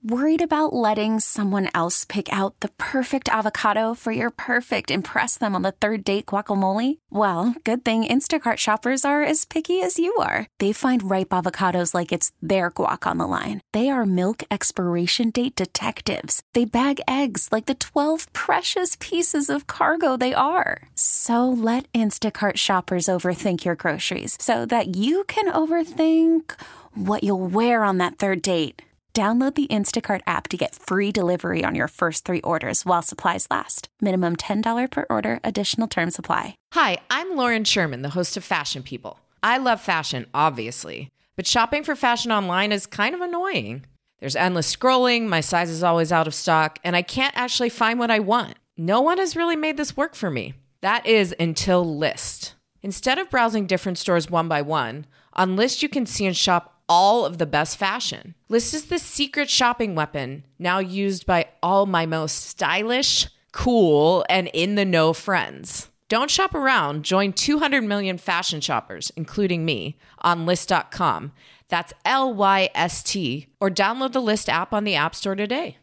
Worried about letting someone else pick out the perfect avocado for your perfect impress them on the third date guacamole? Well, good thing Instacart shoppers are as picky as you are. They find ripe avocados like it's their guac on the line. They are milk expiration date detectives. They bag eggs like the 12 precious pieces of cargo they are. So let Instacart shoppers overthink your groceries so that you can overthink what you'll wear on that third date. Download the Instacart app to get free delivery on your first 3 orders while supplies last. Minimum $10 per order. Additional terms apply. Hi, I'm Lauren Sherman, the host of Fashion People. I love fashion, obviously, but shopping for fashion online is kind of annoying. There's endless scrolling, my size is always out of stock, and I can't actually find what I want. No one has really made this work for me. That is until Lyst. Instead of browsing different stores one by one, on Lyst you can see and shop all of the best fashion. Lyst is the secret shopping weapon now used by all my most stylish, cool, and in-the-know friends. Don't shop around. Join 200 million fashion shoppers, including me, on Lyst.com. That's Lyst, or download the Lyst app on the App Store today.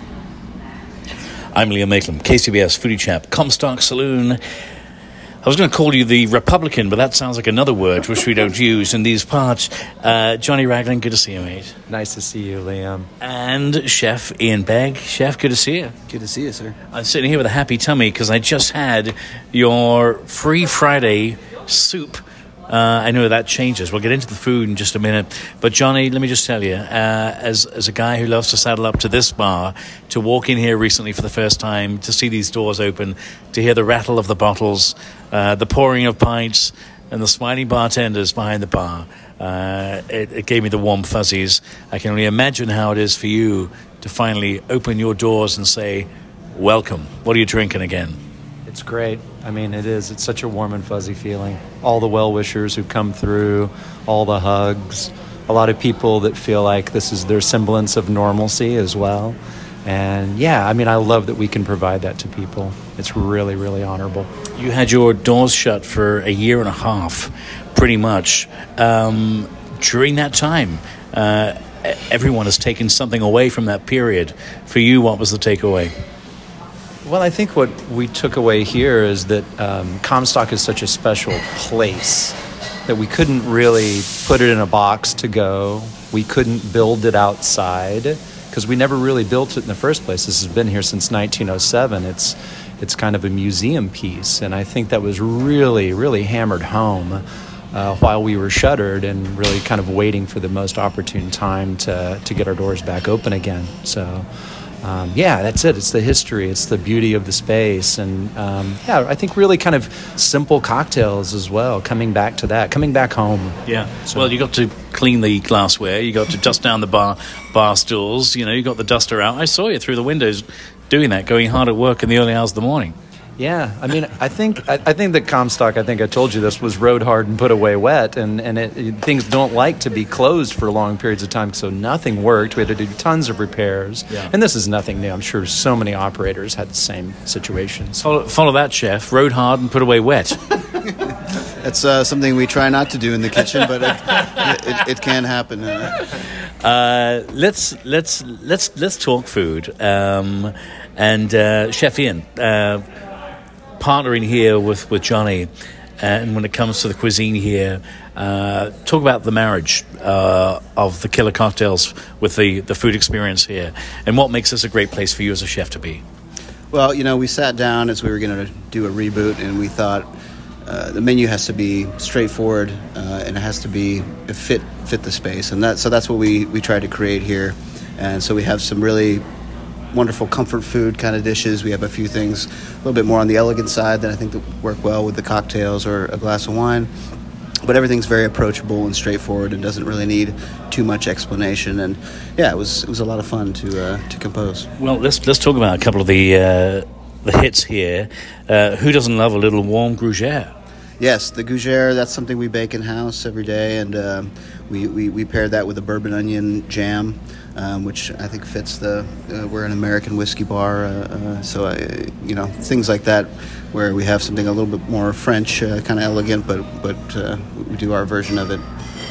I'm Liam Maitland, KCBS Foodie Chap, Comstock Saloon. I was going to call you the Republican, but that sounds like another word which we don't use in these parts. Johnny Raglan, good to see you, mate. Nice to see you, Liam. And Chef Ian Begg. Chef, good to see you. Good to see you, sir. I'm sitting here with a happy tummy because I just had your Free Friday soup. I know that changes. We'll get into the food in just a minute. But Johnny, let me just tell you, as a guy who loves to saddle up to this bar, to walk in here recently for the first time, to see these doors open, to hear the rattle of the bottles, the pouring of pints, and the smiling bartenders behind the bar, it gave me the warm fuzzies. I can only imagine how it is for you to finally open your doors and say, welcome. What are you drinking again? It's great. I mean, it is. It's such a warm and fuzzy feeling. All the well-wishers who come through, all the hugs, a lot of people that feel like this is their semblance of normalcy as well. And yeah, I mean, I love that we can provide that to people. It's really, really honorable. You had your doors shut for a year and a half, pretty much. During that time, everyone has taken something away from that period. For you, what was the takeaway? Well, I think what we took away here is that Comstock is such a special place that we couldn't really put it in a box to go. We couldn't build it outside because we never really built it in the first place. This has been here since 1907. It's kind of a museum piece, and I think that was really, really hammered home while we were shuttered and really kind of waiting for the most opportune time to get our doors back open again. So yeah, that's it. It's the history. It's the beauty of the space. And yeah, I think really kind of simple cocktails as well, coming back to that, coming back home. Yeah. So. Well, you got to clean the glassware. You got to dust down the bar stools. You know, you got the duster out. I saw you through the windows doing that, going hard at work in the early hours of the morning. Yeah, I mean, I think that Comstock, I think I told you this, was rode hard and put away wet, and things don't like to be closed for long periods of time, so nothing worked. We had to do tons of repairs, and this is nothing new. I'm sure so many operators had the same situations. Follow that, Chef. Rode hard and put away wet. That's something we try not to do in the kitchen, but it can happen. Let's talk food. And Chef Ian, partnering here with Johnny, and when it comes to the cuisine here, talk about the marriage of the killer cocktails with the food experience here, and what makes this a great place for you as a chef to be. Well, you know, we sat down as we were going to do a reboot, and we thought the menu has to be straightforward, and it has to be fit the space, and that's what we tried to create here. And so we have some really wonderful comfort food kind of dishes. We have a few things a little bit more on the elegant side that I think that work well with the cocktails or a glass of wine. But everything's very approachable and straightforward and doesn't really need too much explanation. And yeah, it was a lot of fun to compose. Well, let's talk about a couple of the hits here. Who doesn't love a little warm gougere? Yes, the gougere, that's something we bake in-house every day, and we pair that with a bourbon onion jam, which I think fits we're an American whiskey bar, so things like that, where we have something a little bit more French, kind of elegant, but we do our version of it.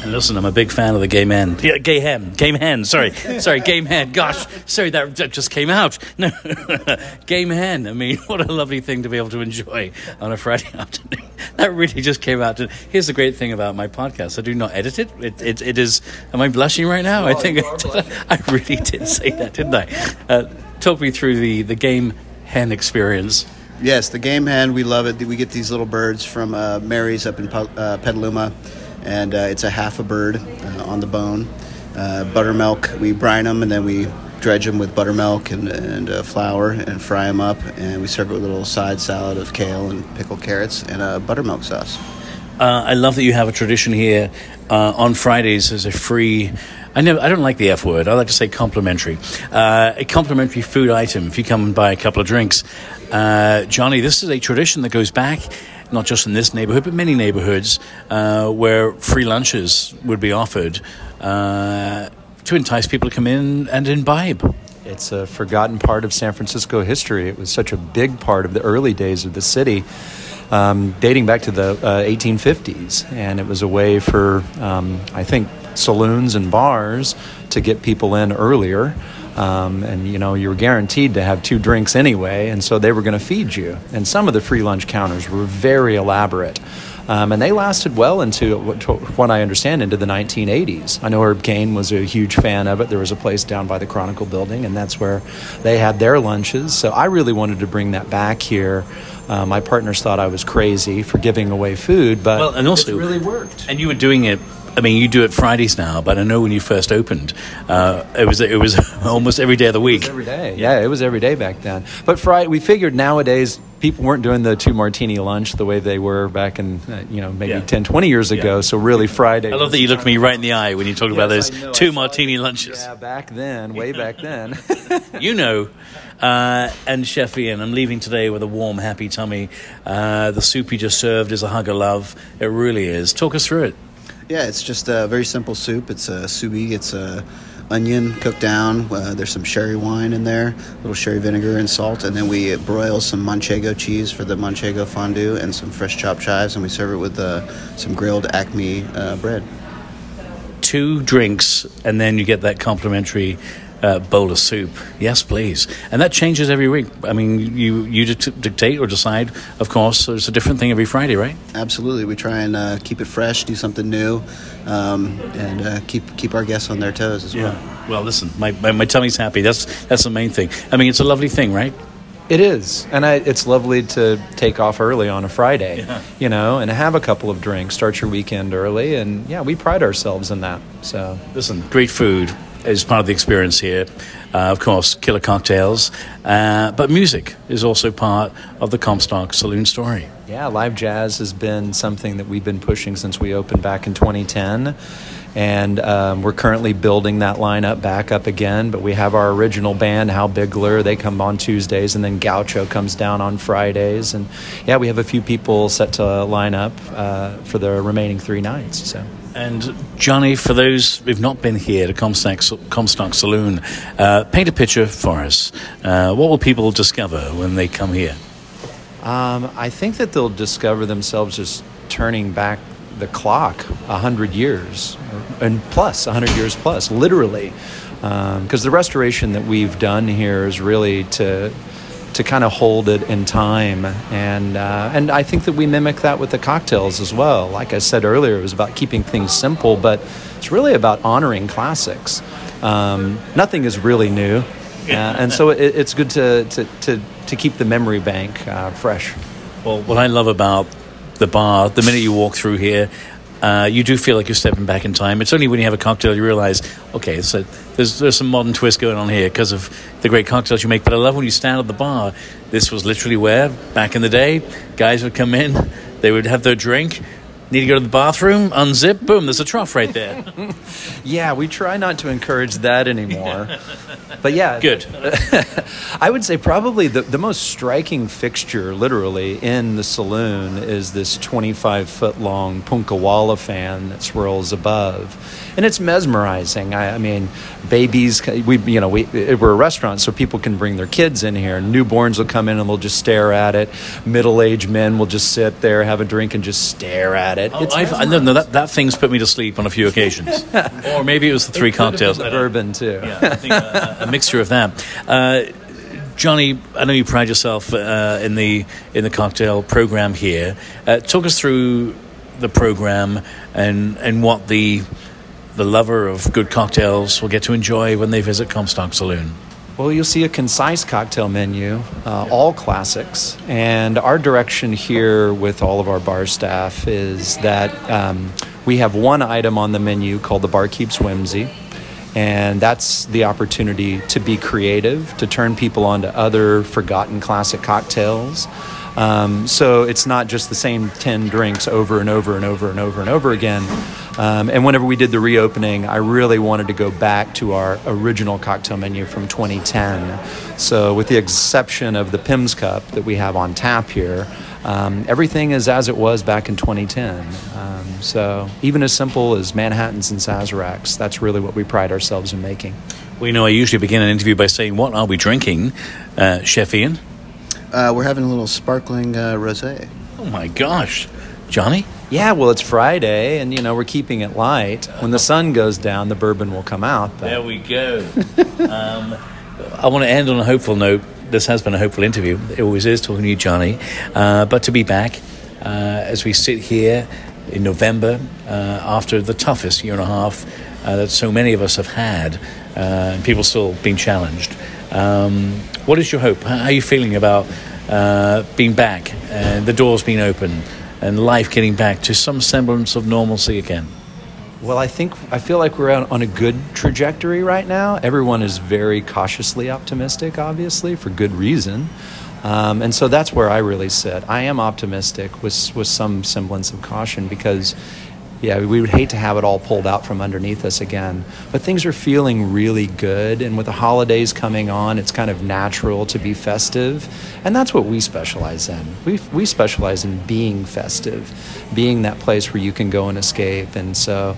And listen, I'm a big fan of the game hen. Yeah, game hen. Sorry, game hen. Gosh, sorry, that just came out. No, game hen. I mean, what a lovely thing to be able to enjoy on a Friday afternoon. That really just came out. Here's the great thing about my podcast: I do not edit it. It is. Am I blushing right now? I think I really did say that, didn't I? Talk me through the game hen experience. Yes, the game hen, we love it. We get these little birds from Mary's up in Petaluma, and it's a half a bird on the bone. Buttermilk, we brine them, and then we dredge them with buttermilk and flour and fry them up, and we serve it with a little side salad of kale and pickled carrots and a buttermilk sauce. I love that you have a tradition here on Fridays as a free... I don't like the F word. I like to say complimentary. A complimentary food item if you come and buy a couple of drinks. Johnny, this is a tradition that goes back not just in this neighborhood, but many neighborhoods where free lunches would be offered to entice people to come in and imbibe. It's a forgotten part of San Francisco history. It was such a big part of the early days of the city, dating back to the 1850s. And it was a way for, I think, saloons and bars to get people in earlier. And, you were guaranteed to have 2 drinks anyway, and so they were going to feed you. And some of the free lunch counters were very elaborate. And they lasted well into, what I understand, into the 1980s. I know Herb Cain was a huge fan of it. There was a place down by the Chronicle building, and that's where they had their lunches. So I really wanted to bring that back here. My partners thought I was crazy for giving away food, but it really worked. And you were doing it. I mean, you do it Fridays now, but I know when you first opened, it was almost every day of the week. It was every day. Yeah, it was every day back then. But we figured nowadays people weren't doing the 2 martini lunch the way they were back in, maybe 10, 20 years ago. So really Friday. I love that you looked me right in the eye when you talked about those 2 martini lunches. Yeah, back then, way back then. And Chef Ian, I'm leaving today with a warm, happy tummy. The soup you just served is a hug of love. It really is. Talk us through it. Yeah, it's just a very simple soup. It's a subi. It's a onion cooked down. There's some sherry wine in there, a little sherry vinegar and salt, and then we broil some manchego cheese for the manchego fondue and some fresh chopped chives, and we serve it with some grilled Acme bread. 2 drinks, and then you get that complimentary bowl of soup. Yes, please. And that changes every week. I mean, you dictate or decide, of course. So it's a different thing every Friday, right? Absolutely. We try and keep it fresh, do something new, and keep our guests on their toes as well. Yeah. Well, listen, my tummy's happy. That's the main thing. I mean, it's a lovely thing, right? It is, and it's lovely to take off early on a Friday, and have a couple of drinks, start your weekend early, and we pride ourselves in that. So, listen, great food is part of the experience here. Of course, killer cocktails, but music is also part of the Comstock Saloon story. Yeah, live jazz has been something that we've been pushing since we opened back in 2010. And we're currently building that lineup back up again. But we have our original band, Hal Bigler. They come on Tuesdays, and then Gaucho comes down on Fridays. And, we have a few people set to line up for the remaining 3 nights. So. And, Johnny, for those who've not been here to Comstock Saloon, paint a picture for us. What will people discover when they come here? I think that they'll discover themselves as turning back the clock 100 years and plus 100 years plus, literally, because the restoration that we've done here is really to kind of hold it in time, and I think that we mimic that with the cocktails as well. Like I said earlier, it was about keeping things simple, but it's really about honoring classics. Nothing is really new, and so it's good to keep the memory bank fresh. Well, what I love about the bar, the minute you walk through here, you do feel like you're stepping back in time. It's only when you have a cocktail you realize, okay, so there's some modern twist going on here because of the great cocktails you make. But I love when you stand at the bar. This was literally where, back in the day, guys would come in, they would have their drink, need to go to the bathroom, unzip, boom, there's a trough right there. Yeah, we try not to encourage that anymore. But good. I would say probably the most striking fixture, literally, in the saloon is this 25-foot-long Punkawala fan that swirls above. and it's mesmerizing. I mean, babies, we're a restaurant, so people can bring their kids in here. Newborns will come in and they'll just stare at it. Middle-aged men will just sit there, have a drink, and just stare at it. That thing's put me to sleep on a few occasions. Or maybe it was the three cocktails. The bourbon too. Yeah, I think a mixture of that. Johnny, I know you pride yourself in the cocktail program here. Talk us through the program and what the lover of good cocktails will get to enjoy when they visit Comstock Saloon. Well, you'll see a concise cocktail menu, all classics. And our direction here with all of our bar staff is that we have one item on the menu called the Barkeep's Whimsy. And that's the opportunity to be creative, to turn people on to other forgotten classic cocktails. So it's not just the same 10 drinks over and over and over and over and over again. And whenever we did the reopening, I really wanted to go back to our original cocktail menu from 2010. So with the exception of the Pimm's Cup that we have on tap here, everything is as it was back in 2010. So even as simple as Manhattans and Sazeracs, that's really what we pride ourselves in making. Well, I usually begin an interview by saying, what are we drinking, Chef Ian? We're having a little sparkling rosé. Oh, my gosh. Johnny? Yeah, well, it's Friday, and, we're keeping it light. When the sun goes down, the bourbon will come out. But... There we go. I want to end on a hopeful note. This has been a hopeful interview. It always is, talking to you, Johnny. But to be back as we sit here in November after the toughest year and a half that so many of us have had, and people still being challenged. What is your hope? How are you feeling about being back and the doors being open and life getting back to some semblance of normalcy again? Well, I feel like we're on a good trajectory right now. Everyone is very cautiously optimistic, obviously, for good reason. And so that's where I really sit. I am optimistic with some semblance of caution because, we would hate to have it all pulled out from underneath us again. But things are feeling really good. And with the holidays coming on, it's kind of natural to be festive. And that's what we specialize in. We specialize in being festive, being that place where you can go and escape. And so,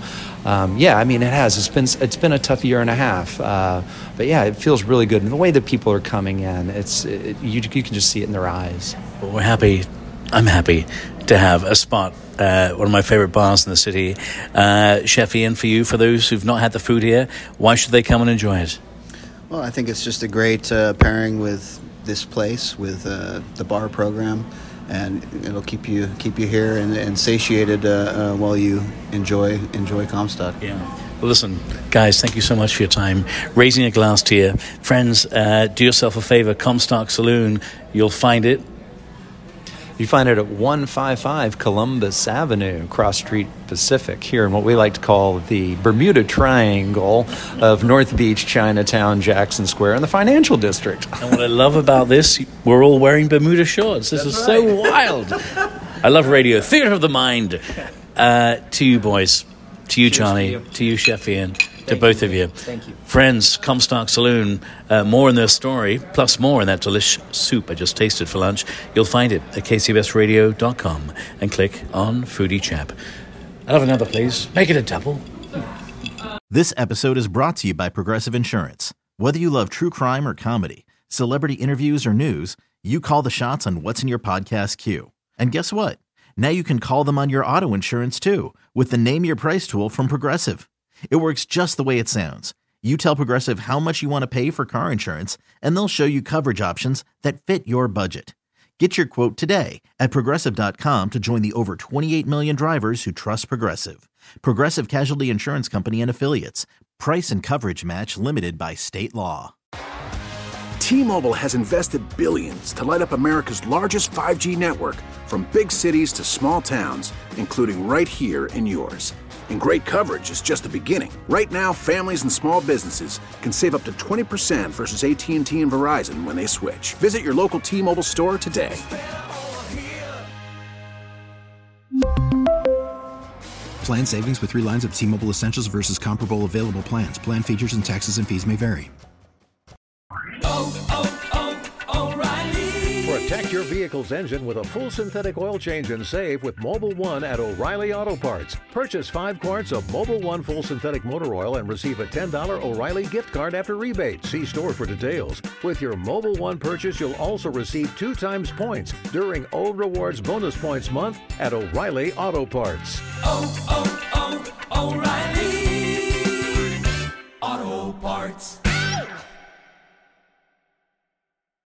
it has. It's been a tough year and a half. But it feels really good. And the way that people are coming in, you can just see it in their eyes. Well, we're happy. I'm happy to have a spot, one of my favorite bars in the city. Chef Ian, for those who've not had the food here, why should they come and enjoy it? Well, I think it's just a great pairing with this place, with the bar program, and it'll keep you here and satiated while you enjoy Comstock. Yeah. Well, listen, guys, thank you so much for your time. Raising a glass to you. Friends, do yourself a favor, Comstock Saloon, you'll find it. You find it at 155 Columbus Avenue, Cross Street Pacific, here in what we like to call the Bermuda Triangle of North Beach, Chinatown, Jackson Square, and the Financial District. And what I love about this, we're all wearing Bermuda shorts. This is so wild. I love radio. Theater of the mind. To you, boys. To you, Johnny. To you, Chef Ian. To both of you. Thank you. Friends, Comstock Saloon, more in their story, plus more in that delicious soup I just tasted for lunch. You'll find it at kcbsradio.com and click on Foodie Chap. I'll have another, please. Make it a double. This episode is brought to you by Progressive Insurance. Whether you love true crime or comedy, celebrity interviews or news, you call the shots on what's in your podcast queue. And guess what? Now you can call them on your auto insurance too with the Name Your Price tool from Progressive. It works just the way it sounds. You tell Progressive how much you want to pay for car insurance, and they'll show you coverage options that fit your budget. Get your quote today at Progressive.com to join the over 28 million drivers who trust Progressive. Progressive Casualty Insurance Company and Affiliates. Price and coverage match limited by state law. T-Mobile has invested billions to light up America's largest 5G network, from big cities to small towns, including right here in yours. And great coverage is just the beginning. Right now, families and small businesses can save up to 20% versus AT&T and Verizon when they switch. Visit your local T-Mobile store today. Plan savings with 3 lines of T-Mobile Essentials versus comparable available plans. Plan features and taxes and fees may vary. O'Reilly. We're at Protect your vehicle's engine with a full synthetic oil change and save with Mobil 1 at O'Reilly Auto Parts. Purchase 5 quarts of Mobil 1 full synthetic motor oil and receive a $10 O'Reilly gift card after rebate. See store for details. With your Mobil 1 purchase, you'll also receive 2 times points during O Rewards Bonus Points Month at O'Reilly Auto Parts. Oh,